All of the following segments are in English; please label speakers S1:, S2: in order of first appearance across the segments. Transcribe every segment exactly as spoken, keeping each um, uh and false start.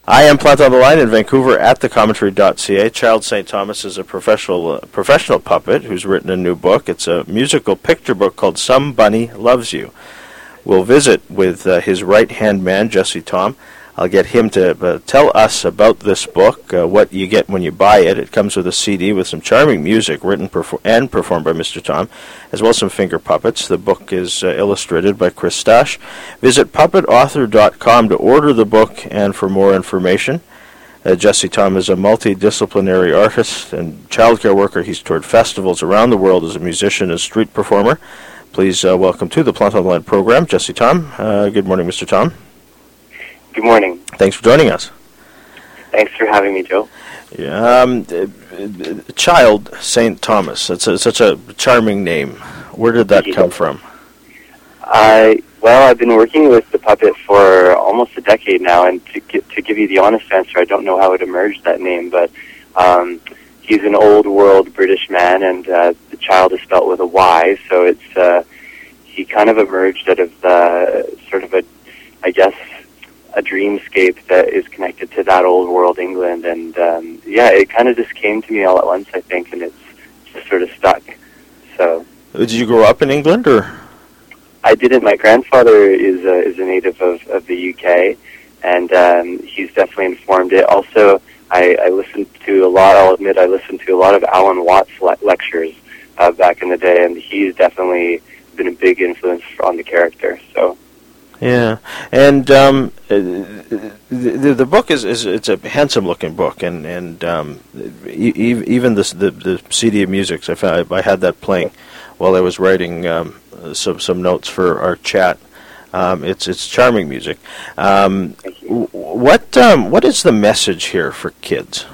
S1: I am Plant on the Line in Vancouver at the commentary dot c a. Child Saint Thomas is a professional uh, professional puppet who's written a new book. It's a musical picture book called Some Bunny Loves You. We'll visit with uh, his right-hand man, Jesse Tom. I'll get him to uh, tell us about this book, uh, what you get when you buy it. It comes with a C D with some charming music written perfor- and performed by Mister Tom, as well as some finger puppets. The book is uh, illustrated by Chris Stash. Visit puppet author dot com to order the book and for more information. Uh, Jesse Tom is a multidisciplinary artist and childcare worker. He's toured festivals around the world as a musician and street performer. Please uh, welcome to the Plant on the Line program, Jesse Tom. Uh, good morning, Mister Tom.
S2: Good morning.
S1: Thanks for joining us.
S2: Thanks for having me, Joe.
S1: Yeah, um, Child Saint Thomas. It's a, such a charming name. Where did that come from?
S2: I well, I've been working with the puppet for almost a decade now, and to get, to give you the honest answer, I don't know how it emerged, that name, but um, he's an old world British man, and uh, the child is spelt with a Y, so it's uh, he kind of emerged out of the sort of a, I guess, a dreamscape that is connected to that old world England, and um, yeah, it kind of just came to me all at once, I think, and it's just sort of stuck. So,
S1: did you grow up in England, or?
S2: I didn't. My grandfather is a, is a native of, of the U K, and um, he's definitely informed it. Also, I, I listened to a lot. I'll admit, I listened to a lot of Alan Watts le- lectures uh, back in the day, and he's definitely been a big influence on the character. So.
S1: Yeah, and um, the, the the book is, is it's a handsome looking book, and and um, e- even this, the the C D of music. I found, I had that playing while I was writing um, some some notes for our chat. Um, it's it's charming music. Um, what um, what is the message here for kids?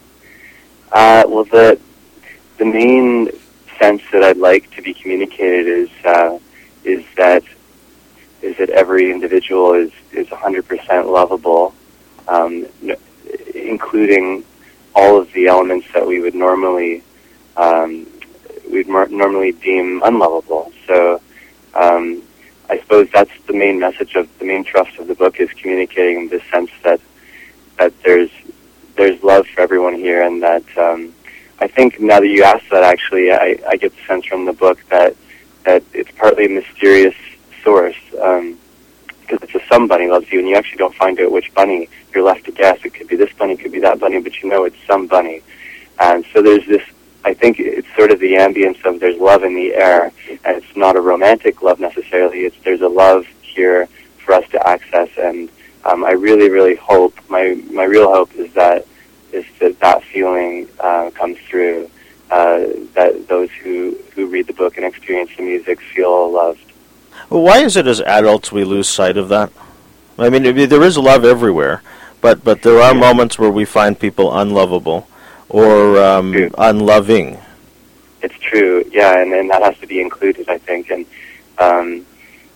S2: Uh, well, the the main sense that I'd like to be communicated is uh, is that. is that every individual is, is one hundred percent lovable, um, n- including all of the elements that we would normally um, we'd mar- normally deem unlovable. So um, I suppose that's the main message of the main thrust of the book, is communicating the sense that that there's there's love for everyone here, and that um, I think now that you asked that, actually, I, I get the sense from the book that that it's partly a mysterious source, um, because it's a some bunny loves you, and you actually don't find out which bunny. You're left to guess. It could be this bunny, it could be that bunny, but you know it's some bunny. And so there's this, I think it's sort of the ambience of there's love in the air, and it's not a romantic love necessarily. It's there's a love here for us to access, and um, I really, really hope, my my real hope is that is that that feeling uh, comes through, uh, that those who, who read the book and experience the music feel loved.
S1: Well, why is it as adults we lose sight of that? I mean, there is love everywhere, but, but there are yeah. moments where we find people unlovable or um, unloving.
S2: It's true, yeah, and, and that has to be included, I think. And um,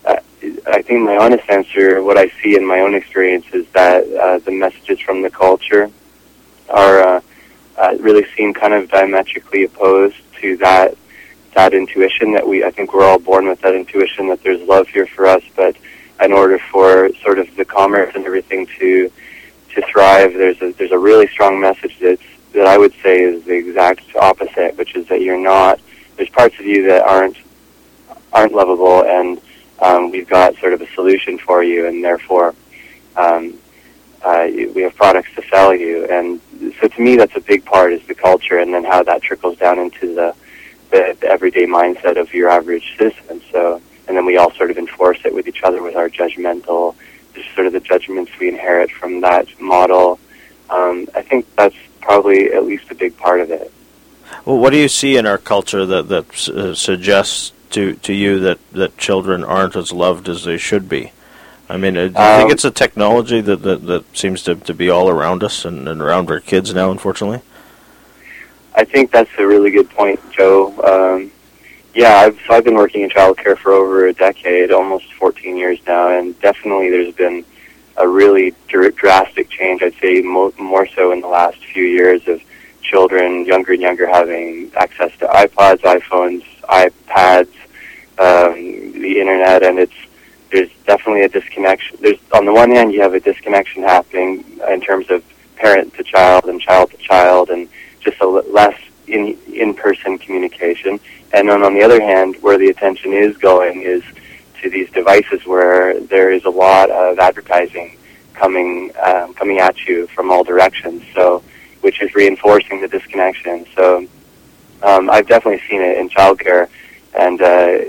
S2: I think my honest answer, what I see in my own experience, is that uh, the messages from the culture are uh, uh, really seem kind of diametrically opposed to that that intuition that we, I think we're all born with that intuition that there's love here for us, but in order for sort of the commerce and everything to to thrive, there's a, there's a really strong message that's, that I would say is the exact opposite, which is that you're not, there's parts of you that aren't aren't lovable, and um, we've got sort of a solution for you, and therefore um, uh, we have products to sell you. And so to me, that's a big part, is the culture, and then how that trickles down into the The, the everyday mindset of your average citizen. So, and then we all sort of enforce it with each other with our judgmental, just sort of the judgments we inherit from that model. Um, I think that's probably at least a big part of it.
S1: Well, what do you see in our culture that that uh, suggests to, to you that, that children aren't as loved as they should be? I mean, do you um, think it's a technology that, that, that seems to, to be all around us and, and around our kids now, unfortunately?
S2: I think that's a really good point, Joe. Um, yeah, I've, so I've been working in childcare for over a decade, almost fourteen years now, and definitely there's been a really dr- drastic change, I'd say mo- more so in the last few years, of children, younger and younger, having access to iPods, iPhones, iPads, um, the internet, and it's there's definitely a disconnection. There's, on the one hand, you have a disconnection happening in terms of parent to child and child to child, and just a l- less in in-person communication. And then on the other hand, where the attention is going is to these devices where there is a lot of advertising coming um, coming at you from all directions. So, which is reinforcing the disconnection. So, um, I've definitely seen it in childcare, and uh,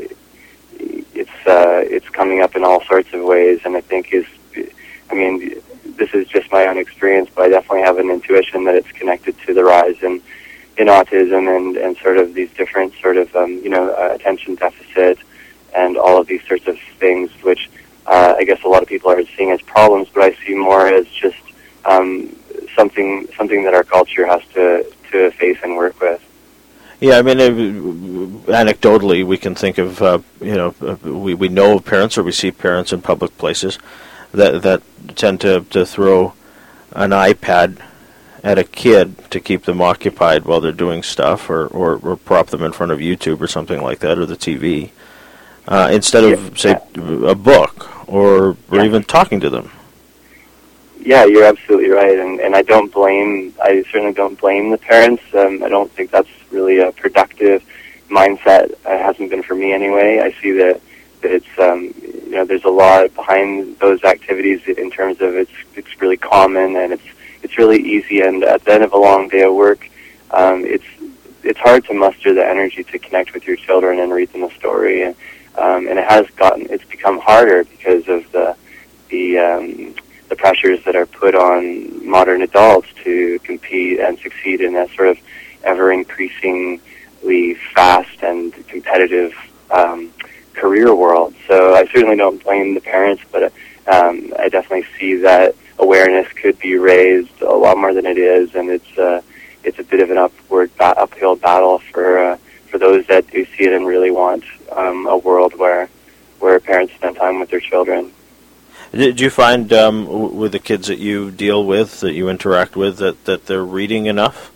S2: it's uh, it's coming up in all sorts of ways. And I think is, I mean, this is just my own experience, but I definitely have an intuition that it's connected to the rise in in autism and, and sort of these different sort of, um, you know, uh, attention deficit and all of these sorts of things, which uh, I guess a lot of people are seeing as problems, but I see more as just um, something something that our culture has to, to face and work with.
S1: Yeah, I mean, uh, anecdotally, we can think of, uh, you know, uh, we, we know of parents or we see parents in public places that that tend to, to throw an iPad at a kid to keep them occupied while they're doing stuff, or, or, or prop them in front of YouTube or something like that, or the T V, uh, instead of, yeah, say, a book, or, or yeah. even talking to them.
S2: Yeah, you're absolutely right, and, and I don't blame, I certainly don't blame the parents. Um, I don't think that's really a productive mindset. It hasn't been for me anyway. I see that, that it's, um, you know, there's a lot behind those activities in terms of it's, it's really common, and it's, it's really easy, and at the end of a long day of work, um, it's it's hard to muster the energy to connect with your children and read them a story, and um, and it has gotten it's become harder because of the the um, the pressures that are put on modern adults to compete and succeed in a sort of ever increasingly fast and competitive um, career world. So I certainly don't blame the parents, but um, I definitely see that awareness could be raised a lot more than it is, and it's uh, it's a bit of an upward ba- uphill battle for uh, for those that do see it and really want um, a world where where parents spend time with their children.
S1: Did you find um, w- with the kids that you deal with, that you interact with, that, that they're reading enough?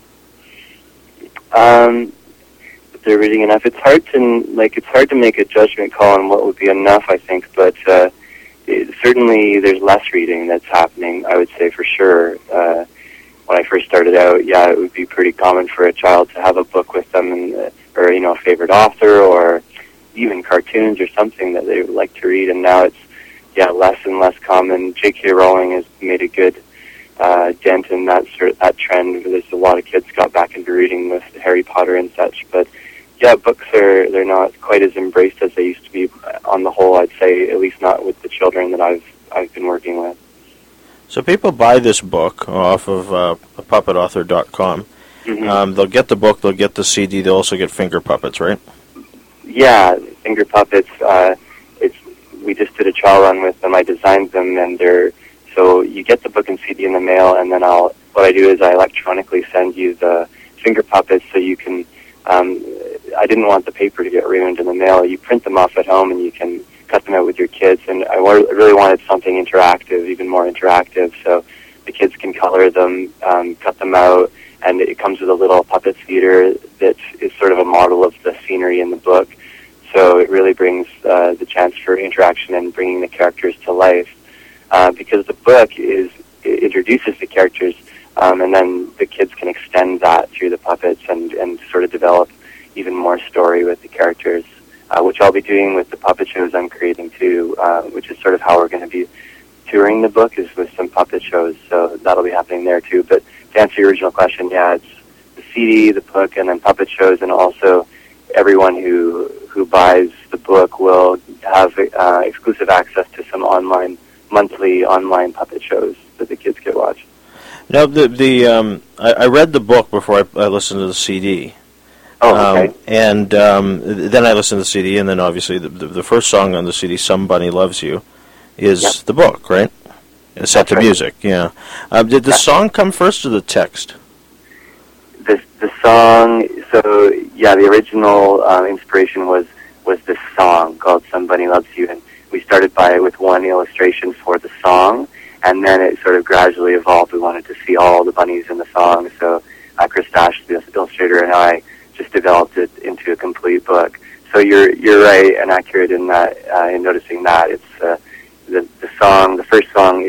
S2: Um, they're reading enough. It's hard to like it's hard to make a judgment call on what would be enough, I think, but. Uh, It, certainly there's less reading that's happening, I would say, for sure. Uh, when I first started out, yeah, it would be pretty common for a child to have a book with them, and, uh, or, you know, a favorite author, or even cartoons or something that they would like to read, and now it's, yeah, less and less common. J K. Rowling has made a good uh, dent in that, sort of, that trend. There's a lot of kids got back into reading with Harry Potter and such, but yeah, books are, they're not quite as embraced as they used to be on the whole, I'd say, at least not with the children that I've I've been working with.
S1: So people buy this book off of uh, puppet author dot com. Mm-hmm. Um, they'll get the book, they'll get the C D, they'll also get finger puppets, right?
S2: Yeah, finger puppets. Uh, it's we just did a trial run with them. I designed them, and they're so you get the book and C D in the mail, and then I'll what I do is I electronically send you the finger puppets so you can. Um, I didn't want the paper to get ruined in the mail. You print them off at home, and you can cut them out with your kids. And I really wanted something interactive, even more interactive, so the kids can color them, um, cut them out, and it comes with a little puppet theater that is sort of a model of the scenery in the book. So it really brings uh, the chance for interaction and bringing the characters to life. Uh, because the book is it introduces the characters, um, and then the kids can extend that through the puppets and, and sort of develop even more story with the characters, uh, which I'll be doing with the puppet shows I'm creating too, uh, which is sort of how we're going to be touring the book, is with some puppet shows, so that'll be happening there too. But to answer your original question, yeah, it's the C D, the book, and then puppet shows, and also everyone who who buys the book will have uh, exclusive access to some online, monthly online puppet shows that the kids can watch.
S1: Now, the the um, I, I read the book before I, I listened to the C D.
S2: Oh, okay.
S1: Um, and um, then I listened to the C D, and then obviously the, the, the first song on the C D, "Some Bunny Loves You," is yep. the book, right? It's set to right. music, yeah. Um, did the yeah. song come first or the text?
S2: The the song. So yeah, the original uh, inspiration was was this song called "Some Bunny Loves You," and we started by with one illustration for the song, and then it sort of gradually evolved. We wanted to see all the bunnies in the song, so uh, Chris Dash, the illustrator, and I just developed it into a complete book. So you're you're right and accurate in that uh, in noticing that it's uh, the the song. The first song is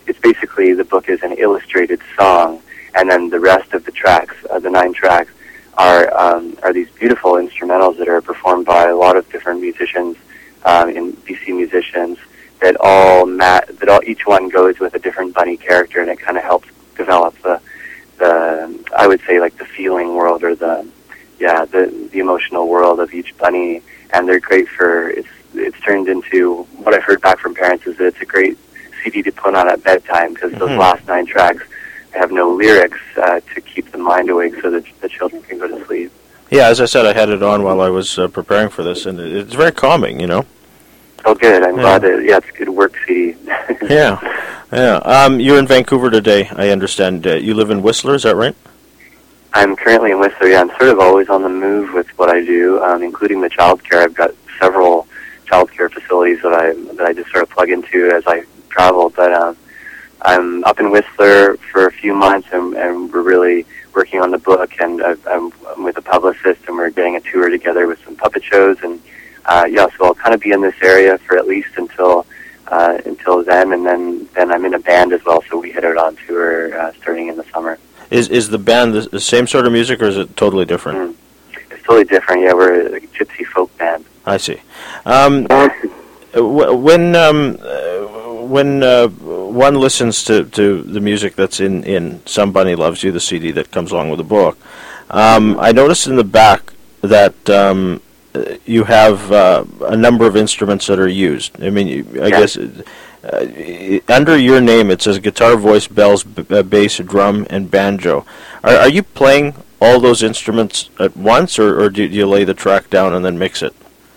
S2: it's basically the book is an illustrated song, and then the rest of the tracks, uh, the nine tracks, are um, are these beautiful instrumentals that are performed by a lot of different musicians, um, in B C musicians that all ma- that all each one goes with a different bunny character, and it kind of helps develop the the I would say like the feeling world or the yeah the the emotional world of each bunny, and they're great for it's it's turned into what I've heard back from parents is that it's a great C D to put on at bedtime because
S1: Mm-hmm.
S2: those last nine tracks have no lyrics uh, to keep the mind awake so that the children can go to sleep.
S1: Yeah, as I said, I had it on while I was uh, preparing for this, and it, it's very calming, you know.
S2: Oh, good. I'm
S1: Yeah.
S2: glad that, yeah, it's a good work C D.
S1: Yeah, yeah. Um, you're in Vancouver today, I understand. Uh, you live in Whistler, is that right?
S2: I'm currently in Whistler, yeah. I'm sort of always on the move with what I do, um, including the childcare. I've got several childcare facilities that I that I just sort of plug into as I travel, but um, I'm up in Whistler for a few months, and, and we're really working on the book, and I've, I'm, I'm with a publicist, and we're getting a tour together with some puppet shows, and uh, yeah, so I'll kind of be in this area for at least until uh, until then, and then, then I'm in a band as well, so we head out on tour uh, starting in the summer.
S1: Is is the band the, the same sort of music, or is it totally different?
S2: Mm. It's totally different, yeah, we're a gypsy folk band.
S1: I see. Um, w- when um, uh, when uh, one listens to, to the music that's in, in Some Bunny Loves You, the C D that comes along with the book, um, I noticed in the back that um, you have uh, a number of instruments that are used. I mean, you, I
S2: Yeah.
S1: guess uh, under your name it says guitar, voice, bells, b- uh, bass, drum, and banjo. Are, are you playing all those instruments at once, or, or do you lay the track down and then mix it?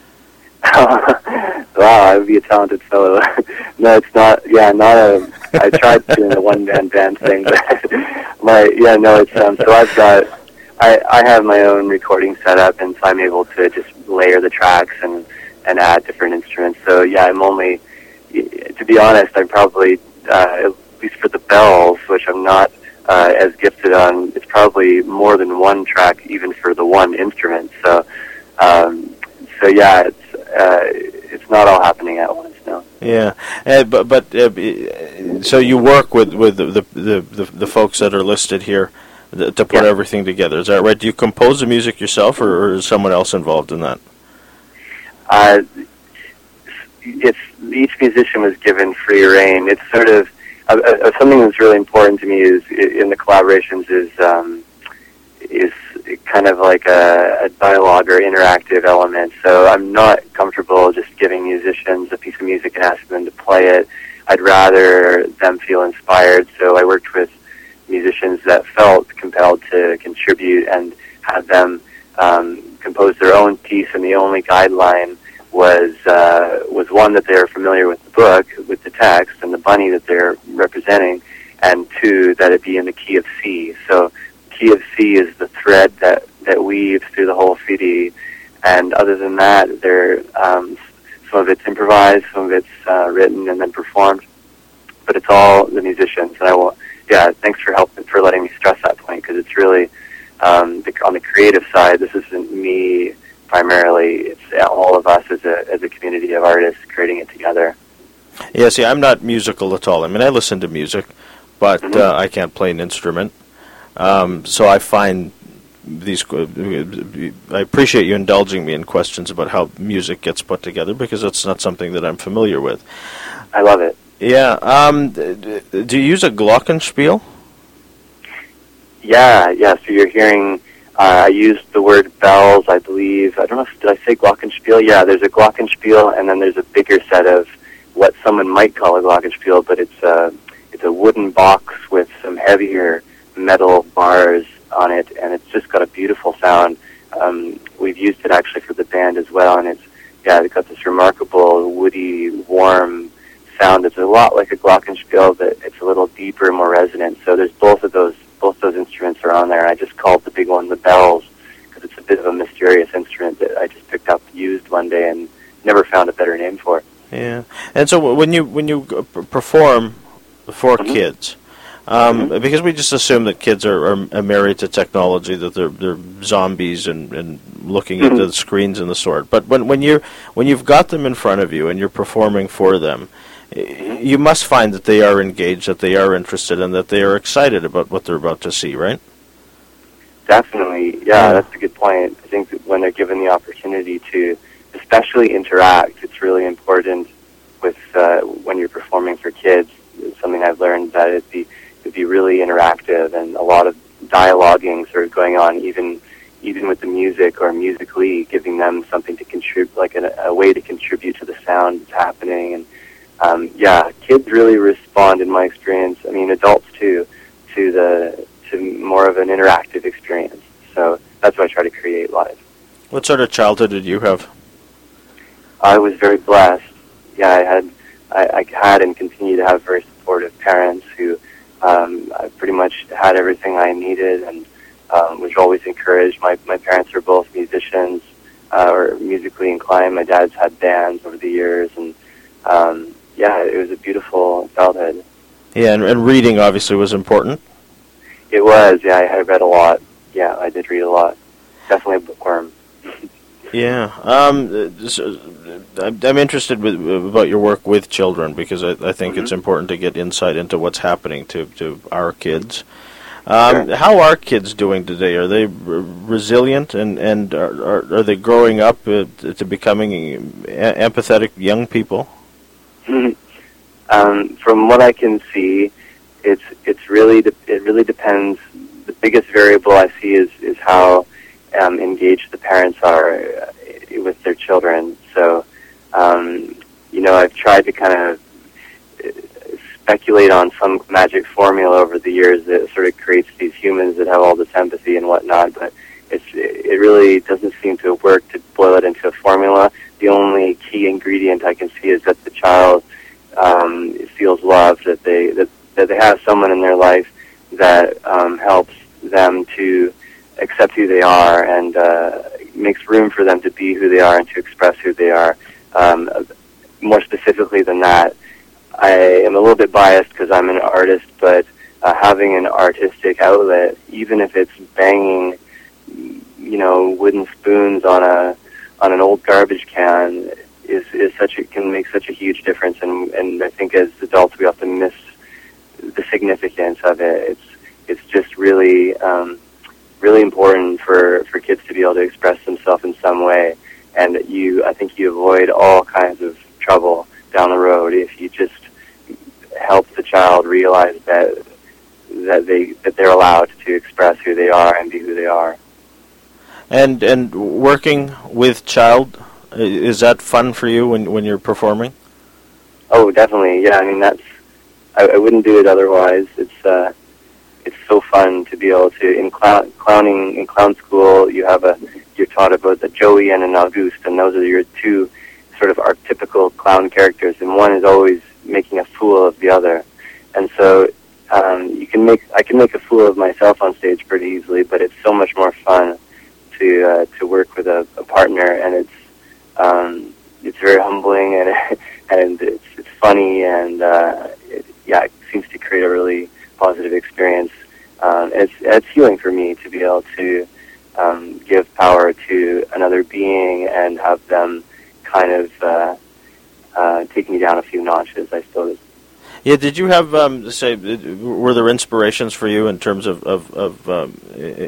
S2: Wow, I would be a talented fellow. No, it's not. Yeah, not a. I tried doing a one-man band thing, but my yeah, no, it's um. So I've got. I I have my own recording setup, and so I'm able to just layer the tracks and and add different instruments. So yeah, I'm only. To be honest, I'm probably uh, at least for the bells, which I'm not uh, as gifted on. It's probably more than one track, even for the one instrument. So. Um, so yeah, it's uh, it's not all happening at once. No.
S1: Yeah, uh, but but uh, so you work with with the the, the the the folks that are listed here th- to put
S2: Yeah.
S1: everything together. Is that right? Do you compose the music yourself, or, or is someone else involved in that?
S2: Uh, it's each musician was given free reign. It's sort of uh, uh, something that's really important to me is in the collaborations is um, is kind of like a, a dialogue or interactive element. So I'm not comfortable just giving musicians a piece of music and asking them to play it. I'd rather them feel inspired. So I worked with musicians that felt compelled to contribute and had them um, compose their own piece, and the only guideline was uh, was one that they're familiar with the book, with the text and the bunny that they're representing, and two, that it be in the key of C. So key of C is the thread that, that weaves through the whole C D, and other than that, there um, some of it's improvised, some of it's uh, written and then performed, but it's all the musicians. And I will, yeah, thanks for helping for letting me stress that point, because it's really um, the, on the creative side. This isn't me primarily; it's all of us as a as a community of artists creating it together.
S1: Yeah, see, I'm not musical at all. I mean, I listen to music, but
S2: Mm-hmm.
S1: uh, I can't play an instrument. Um, so I find these. I appreciate you indulging me in questions about how music gets put together, because that's not something that I'm familiar with.
S2: I love it.
S1: Yeah. Um, d- d- do you use a glockenspiel?
S2: Yeah, yeah. So you're hearing. Uh, I used the word bells, I believe. I don't know if did I say glockenspiel. Yeah, there's a glockenspiel, and then there's a bigger set of what someone might call a glockenspiel, but it's a it's a wooden box with some heavier metal bars on it, and it's just got a beautiful sound. Um, we've used it actually for the band as well, and it's yeah, it's got this remarkable woody, warm sound. It's a lot like a glockenspiel, but it's a little deeper, more resonant. So there's both of those. Both those instruments are on there. I just called the big one the bells because it's a bit of a mysterious instrument that I just picked up, used one day, and never found a better name for it.
S1: Yeah. And so w- when you when you g- p- perform for
S2: Mhm.
S1: kids, um,
S2: Mhm.
S1: because we just assume that kids are, are, are married to technology, that they're they're zombies and, and looking at
S2: Mhm.
S1: the screens and the sort. But when when you when you've got them in front of you and you're performing for them, you must find that they are engaged, that they are interested, and that they are excited about what they're about to see, right?
S2: Definitely, yeah, yeah. That's a good point. I think that when they're given the opportunity to especially interact, it's really important with uh, when you're performing for kids. It's something I've learned that it'd be, it'd be really interactive and a lot of dialoguing sort of going on, even even with the music or musically, giving them something to contribute, like a, a way to contribute to the sound that's happening. And um, yeah, kids really respond, in my experience. I mean, adults too, to the to more of an interactive experience. So that's what I try to create live.
S1: What sort of childhood did you have?
S2: I was very blessed. Yeah, I had I, I had and continue to have very supportive parents who um, I pretty much had everything I needed and um, was always encouraged. My my parents are both musicians uh, or musically inclined. My dad's had bands over the years, and um, yeah, it was a beautiful childhood.
S1: Yeah, and, and reading obviously was important.
S2: It was, yeah. I, I read a lot. Yeah, I did read a lot. Definitely a bookworm.
S1: Yeah, um, so I'm interested with, about your work with children because I, I think mm-hmm. it's important to get insight into what's happening to, to our kids. Um, sure. How are kids doing today? Are they r- resilient and, and are, are, are they growing up uh, to becoming empathetic young people?
S2: Mm-hmm. Um, from what I can see, it's it's really de- it really depends. The biggest variable I see is is how um, engaged the parents are uh, with their children. So, um, you know, I've tried to kind of speculate on some magic formula over the years that sort of creates these humans that have all this empathy and whatnot, but it's it really doesn't seem to work to boil it into a formula. The only key ingredient I can see is that the child um, feels loved, that they that, that they have someone in their life that um, helps them to accept who they are and uh, makes room for them to be who they are and to express who they are. Um, more specifically than that, I am a little bit biased because I'm an artist, but uh, having an artistic outlet, even if it's banging, you know, wooden spoons on a on an old garbage can, is is such a, can make such a huge difference. And and I think as adults we often miss the significance of it. It's it's just really um, really important for, for kids to be able to express themselves in some way. And you, I think you avoid all kinds of trouble down the road if you just help the child realize that that they that they're allowed to express who they are and be who they are.
S1: And and working with child, is that fun for you when when you're performing?
S2: Oh, definitely. Yeah, I mean that's I, I wouldn't do it otherwise. It's uh, it's so fun to be able to in clown, clowning in clown school. You have a you're taught about the Joey and an Auguste, and those are your two sort of archetypical clown characters, and one is always making a fool of the other. And so um, you can make I can make a fool of myself on stage pretty easily, but it's so much more fun to uh, to work with a, a partner, and it's um, it's very humbling and and it's it's funny and uh, it, yeah, it seems to create a really positive experience. Um, it's it's healing for me to be able to um, give power to another being and have them kind of uh, uh, take me down a few notches, I suppose.
S1: Yeah, did you have, um, say, were there inspirations for you in terms of, of, of um,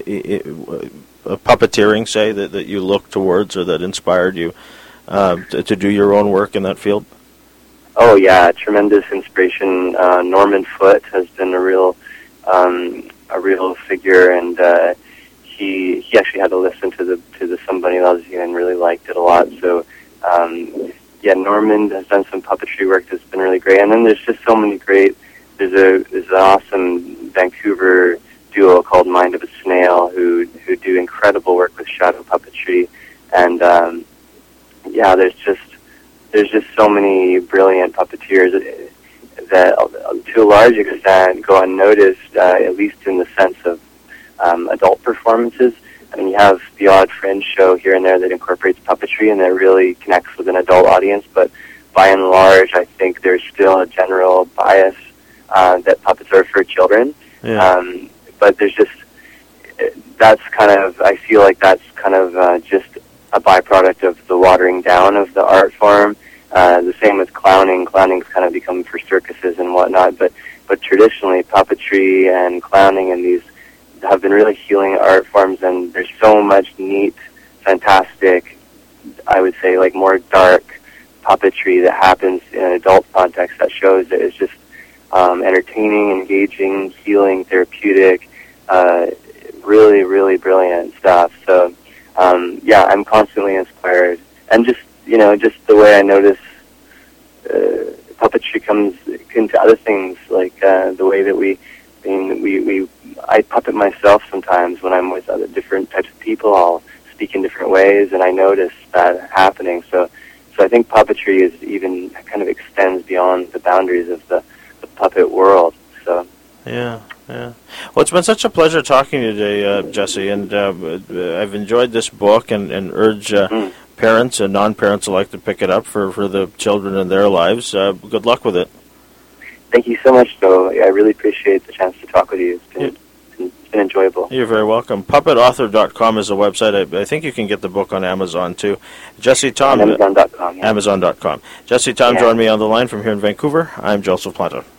S1: uh, puppeteering, say, that, that you looked towards or that inspired you uh, to, to do your own work in that field?
S2: Oh, yeah, tremendous inspiration. Uh, Norman Foote has been a real um, a real figure, and uh, he he actually had to listen to the to the Somebody Loves You and really liked it a lot. So, um, yeah, Norman has done some puppetry work that's been really great. And then there's just so many great. There's a there's an awesome Vancouver duo called Mind of a Snail who who do incredible work with shadow puppetry, and um, yeah, there's just there's just so many brilliant puppeteers that, to a large extent, go unnoticed, uh, at least in the sense of um, adult performances. I mean, you have the odd fringe show here and there that incorporates puppetry and that really connects with an adult audience, but by and large, I think there's still a general bias uh, that puppets are for children.
S1: Yeah.
S2: Um, but there's just, that's kind of, I feel like that's kind of uh, just a byproduct of the watering down of the art form. Uh, the same with clowning. Clowning's kind of become for circuses and whatnot, but but traditionally puppetry and clowning and these have been really healing art forms, and there's so much neat, fantastic, I would say like more dark puppetry that happens in an adult context that shows that it's just um, entertaining, engaging, healing, therapeutic, uh, really, really brilliant stuff. So um, yeah, I'm constantly inspired, and just you know, just the way I notice uh, puppetry comes into other things, like uh, the way that we, I mean, we, we, I puppet myself sometimes when I'm with other different types of people. I'll speak in different ways, and I notice that happening. So, so I think puppetry is even kind of extends beyond the boundaries of the, the puppet world. So.
S1: Yeah, yeah. Well, it's been such a pleasure talking to you today, uh, Jesse, and uh, I've enjoyed this book and, and urge uh, mm. parents and non-parents alike to pick it up for, for the children in their lives. Uh, good luck with it.
S2: Thank you so much, Joe. I really appreciate the chance to talk with you. It's been, yeah. it's been enjoyable.
S1: You're very welcome. puppet author dot com is the website. I, I think you can get the book on Amazon, too. Jesse Tom.
S2: Amazon dot com. Yeah.
S1: Amazon dot com. Jesse Tom yeah. joined me on the line from here in Vancouver. I'm Joseph Planta.